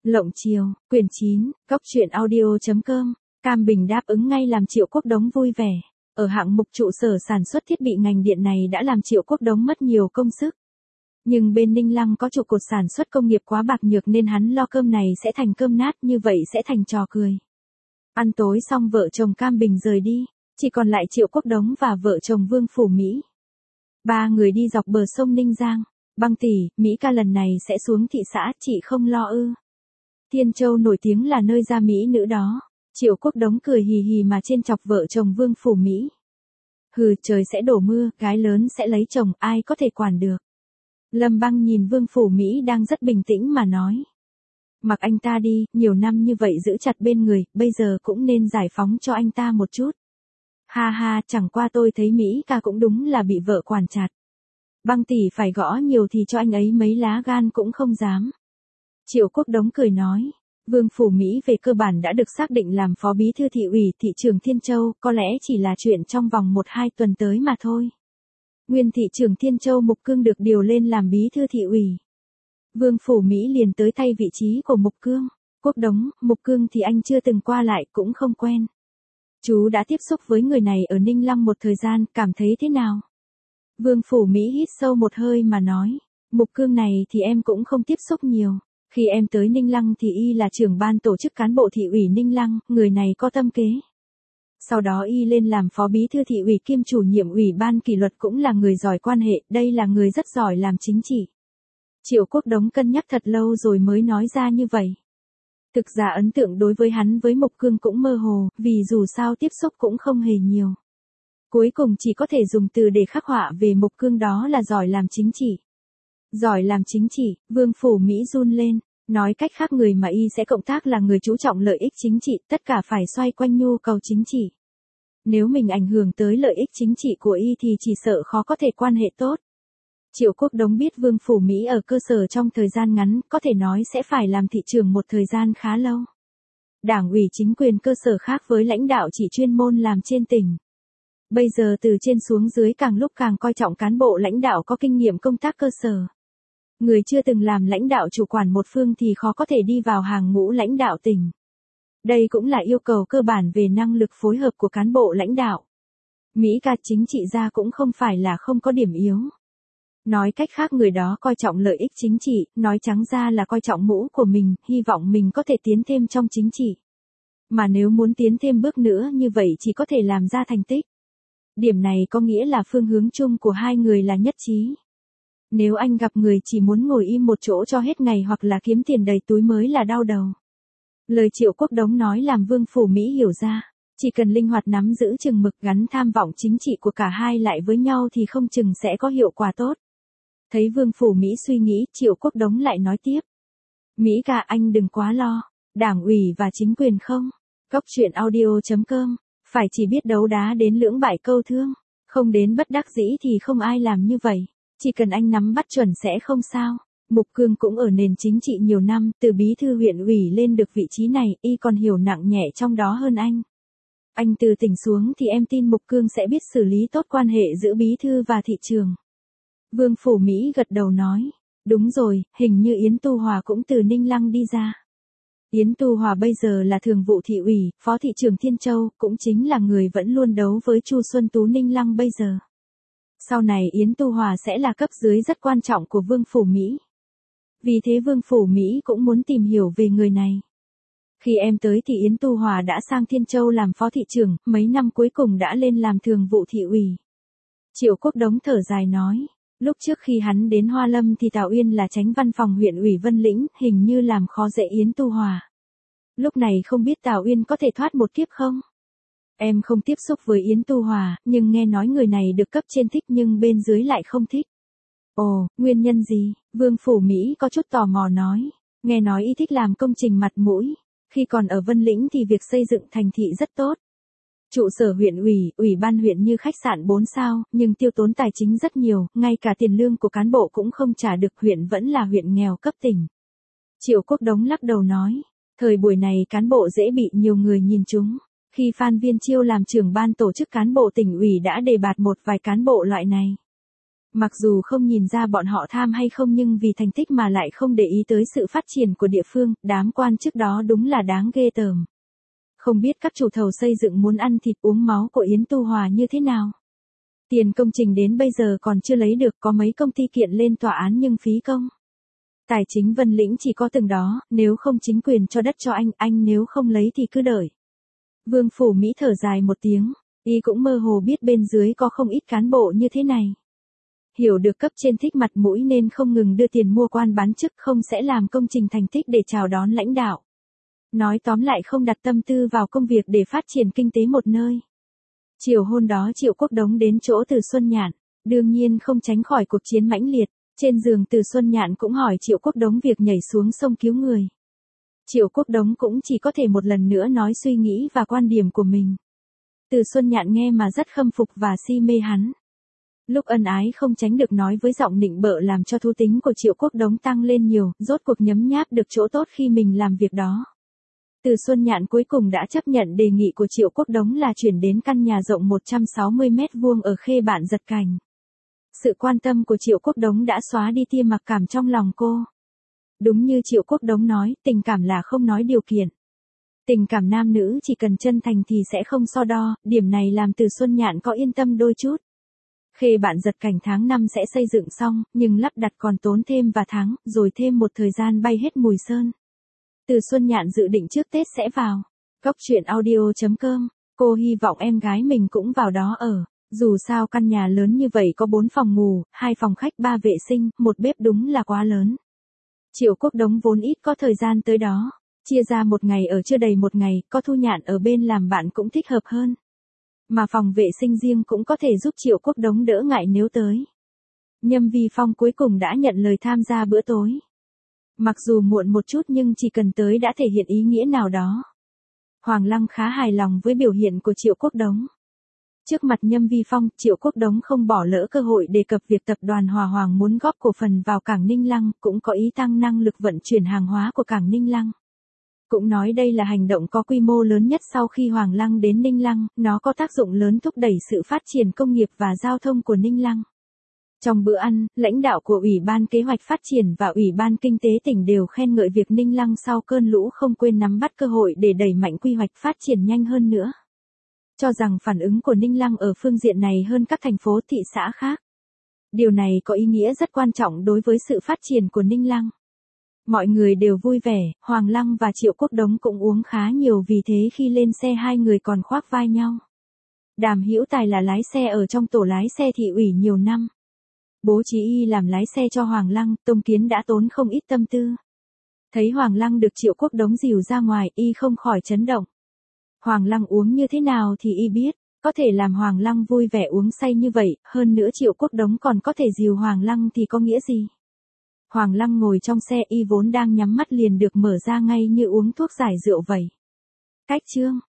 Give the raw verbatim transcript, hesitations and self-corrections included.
Lộng Chiều, quyển chín, Cốc truyện audio chấm com. Cam Bình đáp ứng ngay làm Triệu Quốc Đống vui vẻ. Ở hạng mục trụ sở sản xuất thiết bị ngành điện này đã làm Triệu Quốc Đống mất nhiều công sức. Nhưng bên Ninh Lăng có trụ cột sản xuất công nghiệp quá bạc nhược nên hắn lo cơm này sẽ thành cơm nát, như vậy sẽ thành trò cười. Ăn tối xong vợ chồng Cam Bình rời đi, chỉ còn lại Triệu Quốc Đống và vợ chồng Vương Phủ Mỹ. Ba người đi dọc bờ sông Ninh Giang. Băng tỷ, Mỹ ca lần này sẽ xuống thị xã, chị không lo ư? Thiên Châu nổi tiếng là nơi ra mỹ nữ đó. Triệu Quốc Đống cười hì hì mà trên chọc vợ chồng Vương Phủ Mỹ. Hừ, trời sẽ đổ mưa, gái lớn sẽ lấy chồng, ai có thể quản được. Lâm Băng nhìn Vương Phủ Mỹ đang rất bình tĩnh mà nói. Mặc anh ta đi, nhiều năm như vậy giữ chặt bên người, bây giờ cũng nên giải phóng cho anh ta một chút. Ha ha, chẳng qua tôi thấy Mỹ ca cũng đúng là bị vợ quản chặt. Băng tỷ phải gõ nhiều thì cho anh ấy mấy lá gan cũng không dám. Triệu Quốc Đống cười nói, Vương Phủ Mỹ về cơ bản đã được xác định làm phó bí thư thị ủy thị trưởng Thiên Châu, có lẽ chỉ là chuyện trong vòng một hai tuần tới mà thôi. Nguyên thị trưởng Thiên Châu Mục Cương được điều lên làm bí thư thị ủy. Vương Phủ Mỹ liền tới thay vị trí của Mục Cương. Quốc Đống, Mục Cương thì anh chưa từng qua lại, cũng không quen. Chú đã tiếp xúc với người này ở Ninh Lăng một thời gian, cảm thấy thế nào? Vương Phủ Mỹ hít sâu một hơi mà nói, Mục Cương này thì em cũng không tiếp xúc nhiều. Khi em tới Ninh Lăng thì y là trưởng ban tổ chức cán bộ thị ủy Ninh Lăng, người này có tâm kế. Sau đó y lên làm phó bí thư thị ủy kiêm chủ nhiệm ủy ban kỷ luật, cũng là người giỏi quan hệ, đây là người rất giỏi làm chính trị. Triệu Quốc Đống cân nhắc thật lâu rồi mới nói ra như vậy. Thực ra ấn tượng đối với hắn với Mục Cương cũng mơ hồ, vì dù sao tiếp xúc cũng không hề nhiều. Cuối cùng chỉ có thể dùng từ để khắc họa về Mục Cương, đó là giỏi làm chính trị. Giỏi làm chính trị, Vương Phủ Mỹ run lên, nói cách khác người mà y sẽ cộng tác là người chú trọng lợi ích chính trị, tất cả phải xoay quanh nhu cầu chính trị. Nếu mình ảnh hưởng tới lợi ích chính trị của y thì chỉ sợ khó có thể quan hệ tốt. Triệu Quốc Đống biết Vương Phủ Mỹ ở cơ sở trong thời gian ngắn, có thể nói sẽ phải làm thị trường một thời gian khá lâu. Đảng ủy chính quyền cơ sở khác với lãnh đạo chỉ chuyên môn làm trên tỉnh. Bây giờ từ trên xuống dưới càng lúc càng coi trọng cán bộ lãnh đạo có kinh nghiệm công tác cơ sở. Người chưa từng làm lãnh đạo chủ quản một phương thì khó có thể đi vào hàng ngũ lãnh đạo tỉnh. Đây cũng là yêu cầu cơ bản về năng lực phối hợp của cán bộ lãnh đạo. Mỹ ca chính trị gia cũng không phải là không có điểm yếu. Nói cách khác người đó coi trọng lợi ích chính trị, nói trắng ra là coi trọng mũ của mình, hy vọng mình có thể tiến thêm trong chính trị. Mà nếu muốn tiến thêm bước nữa như vậy chỉ có thể làm ra thành tích. Điểm này có nghĩa là phương hướng chung của hai người là nhất trí. Nếu anh gặp người chỉ muốn ngồi im một chỗ cho hết ngày hoặc là kiếm tiền đầy túi mới là đau đầu. Lời Triệu Quốc Đống nói làm Vương Phủ Mỹ hiểu ra, chỉ cần linh hoạt nắm giữ chừng mực, gắn tham vọng chính trị của cả hai lại với nhau thì không chừng sẽ có hiệu quả tốt. Thấy Vương Phủ Mỹ suy nghĩ, Triệu Quốc Đống lại nói tiếp. Mỹ ca anh đừng quá lo, đảng ủy và chính quyền không. Cốc truyện audio chấm com, phải chỉ biết đấu đá đến lưỡng bại câu thương, không đến bất đắc dĩ thì không ai làm như vậy. Chỉ cần anh nắm bắt chuẩn sẽ không sao. Mục Cương cũng ở nền chính trị nhiều năm, từ bí thư huyện ủy lên được vị trí này, y còn hiểu nặng nhẹ trong đó hơn anh. Anh từ tỉnh xuống thì em tin Mục Cương sẽ biết xử lý tốt quan hệ giữa bí thư và thị trường. Vương Phủ Mỹ gật đầu nói, đúng rồi, hình như Yến Tu Hòa cũng từ Ninh Lăng đi ra. Yến Tu Hòa bây giờ là thường vụ thị ủy, phó thị trưởng Thiên Châu, cũng chính là người vẫn luôn đấu với Chu Xuân Tú Ninh Lăng bây giờ. Sau này Yến Tu Hòa sẽ là cấp dưới rất quan trọng của Vương Phủ Mỹ. Vì thế Vương Phủ Mỹ cũng muốn tìm hiểu về người này. Khi em tới thì Yến Tu Hòa đã sang Thiên Châu làm phó thị trưởng, mấy năm cuối cùng đã lên làm thường vụ thị ủy. Triệu Quốc Đống thở dài nói, lúc trước khi hắn đến Hoa Lâm thì Tào Uyên là chánh văn phòng huyện ủy Vân Lĩnh, hình như làm khó dễ Yến Tu Hòa. Lúc này không biết Tào Uyên có thể thoát một kiếp không? Em không tiếp xúc với Yến Tu Hòa, nhưng nghe nói người này được cấp trên thích nhưng bên dưới lại không thích. Ồ, nguyên nhân gì? Vương Phủ Mỹ có chút tò mò nói. Nghe nói y thích làm công trình mặt mũi. Khi còn ở Vân Lĩnh thì việc xây dựng thành thị rất tốt. Trụ sở huyện ủy, ủy ban huyện như khách sạn bốn sao, nhưng tiêu tốn tài chính rất nhiều, ngay cả tiền lương của cán bộ cũng không trả được, huyện vẫn là huyện nghèo cấp tỉnh. Triệu Quốc Đống lắc đầu nói, thời buổi này cán bộ dễ bị nhiều người nhìn trúng. Khi Phan Viên Chiêu làm trưởng ban tổ chức cán bộ tỉnh ủy đã đề bạt một vài cán bộ loại này. Mặc dù không nhìn ra bọn họ tham hay không nhưng vì thành tích mà lại không để ý tới sự phát triển của địa phương, đám quan chức đó đúng là đáng ghê tởm. Không biết các chủ thầu xây dựng muốn ăn thịt uống máu của Yến Tu Hòa như thế nào. Tiền công trình đến bây giờ còn chưa lấy được, có mấy công ty kiện lên tòa án nhưng phí công. Tài chính Vân Lĩnh chỉ có từng đó, nếu không chính quyền cho đất cho anh, anh nếu không lấy thì cứ đợi. Vương Phủ Mỹ thở dài một tiếng, y cũng mơ hồ biết bên dưới có không ít cán bộ như thế này. Hiểu được cấp trên thích mặt mũi nên không ngừng đưa tiền mua quan bán chức, không sẽ làm công trình thành tích để chào đón lãnh đạo. Nói tóm lại không đặt tâm tư vào công việc để phát triển kinh tế một nơi. Chiều hôm đó Triệu Quốc Đống đến chỗ Từ Xuân Nhạn, đương nhiên không tránh khỏi cuộc chiến mãnh liệt. Trên giường Từ Xuân Nhạn cũng hỏi Triệu Quốc Đống việc nhảy xuống sông cứu người. Triệu Quốc Đống cũng chỉ có thể một lần nữa nói suy nghĩ và quan điểm của mình. Từ Xuân Nhạn nghe mà rất khâm phục và si mê hắn. Lúc ân ái không tránh được nói với giọng nịnh bợ làm cho thú tính của Triệu Quốc Đống tăng lên nhiều, rốt cuộc nhấm nháp được chỗ tốt khi mình làm việc đó. Từ Xuân Nhạn cuối cùng đã chấp nhận đề nghị của Triệu Quốc Đống là chuyển đến căn nhà rộng một trăm sáu mươi mét vuông ở Khê Bạn Giật Cành. Sự quan tâm của Triệu Quốc Đống đã xóa đi tia mặc cảm trong lòng cô. Đúng như Triệu Quốc Đống nói, tình cảm là không nói điều kiện. Tình cảm nam nữ chỉ cần chân thành thì sẽ không so đo, điểm này làm Từ Xuân Nhạn có yên tâm đôi chút. Khê Bạn Giật Cành tháng năm sẽ xây dựng xong, nhưng lắp đặt còn tốn thêm vài tháng, rồi thêm một thời gian bay hết mùi sơn. Từ Xuân Nhạn dự định trước Tết sẽ vào. Cóc truyện audio chấm com, cô hy vọng em gái mình cũng vào đó ở. Dù sao căn nhà lớn như vậy có bốn phòng ngủ, hai phòng khách, ba vệ sinh, một bếp đúng là quá lớn. Triệu Quốc Đống vốn ít có thời gian tới đó. Chia ra một ngày ở chưa đầy một ngày, có Thu Nhạn ở bên làm bạn cũng thích hợp hơn. Mà phòng vệ sinh riêng cũng có thể giúp Triệu Quốc Đống đỡ ngại nếu tới. Nhâm Vi Phong cuối cùng đã nhận lời tham gia bữa tối. Mặc dù muộn một chút nhưng chỉ cần tới đã thể hiện ý nghĩa nào đó. Hoàng Lăng khá hài lòng với biểu hiện của Triệu Quốc Đống. Trước mặt Nhâm Vi Phong, Triệu Quốc Đống không bỏ lỡ cơ hội đề cập việc tập đoàn Hòa Hoàng muốn góp cổ phần vào cảng Ninh Lăng, cũng có ý tăng năng lực vận chuyển hàng hóa của cảng Ninh Lăng. Cũng nói đây là hành động có quy mô lớn nhất sau khi Hoàng Lăng đến Ninh Lăng, nó có tác dụng lớn thúc đẩy sự phát triển công nghiệp và giao thông của Ninh Lăng. Trong bữa ăn, lãnh đạo của Ủy ban Kế hoạch Phát triển và Ủy ban Kinh tế tỉnh đều khen ngợi việc Ninh Lăng sau cơn lũ không quên nắm bắt cơ hội để đẩy mạnh quy hoạch phát triển nhanh hơn nữa. Cho rằng phản ứng của Ninh Lăng ở phương diện này hơn các thành phố thị xã khác. Điều này có ý nghĩa rất quan trọng đối với sự phát triển của Ninh Lăng. Mọi người đều vui vẻ, Hoàng Lăng và Triệu Quốc Đống cũng uống khá nhiều vì thế khi lên xe hai người còn khoác vai nhau. Đàm Hữu Tài là lái xe ở trong tổ lái xe thị ủy nhiều năm. Bố trí y làm lái xe cho Hoàng Lăng, Tông Kiến đã tốn không ít tâm tư. Thấy Hoàng Lăng được Triệu Quốc Đống dìu ra ngoài, y không khỏi chấn động. Hoàng Lăng uống như thế nào thì y biết, có thể làm Hoàng Lăng vui vẻ uống say như vậy, hơn nữa Triệu Quốc Đống còn có thể dìu Hoàng Lăng thì có nghĩa gì. Hoàng Lăng ngồi trong xe, y vốn đang nhắm mắt liền được mở ra ngay như uống thuốc giải rượu vậy. Cách chương